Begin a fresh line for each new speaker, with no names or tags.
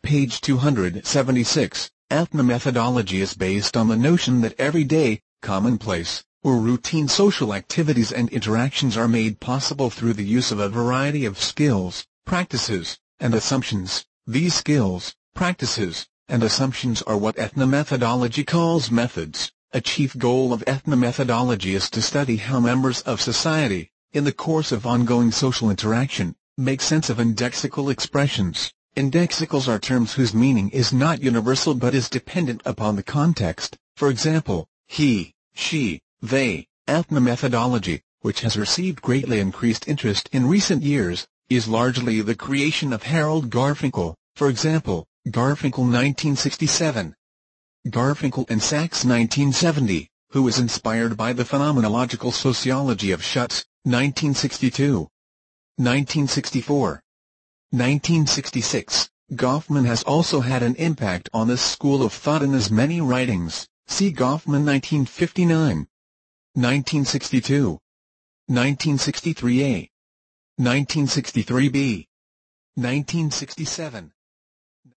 Page 276. Ethnomethodology is based on the notion that everyday, commonplace, or routine social activities and interactions are made possible through the use of a variety of skills, practices, and assumptions. These skills, practices, and assumptions are what ethnomethodology calls methods. A chief goal of ethnomethodology is to study how members of society, in the course of ongoing social interaction, make sense of indexical expressions. Indexicals are terms whose meaning is not universal but is dependent upon the context. For example, he, she, they. Ethnomethodology, which has received greatly increased interest in recent years, is largely the creation of Harold Garfinkel. For example, Garfinkel 1967. Garfinkel and Sachs 1970, who was inspired by the phenomenological sociology of Schutz, 1962. 1964. 1966. Goffman has also had an impact on this school of thought in his many writings. See Goffman 1959. 1962. 1963a. 1963b. 1967.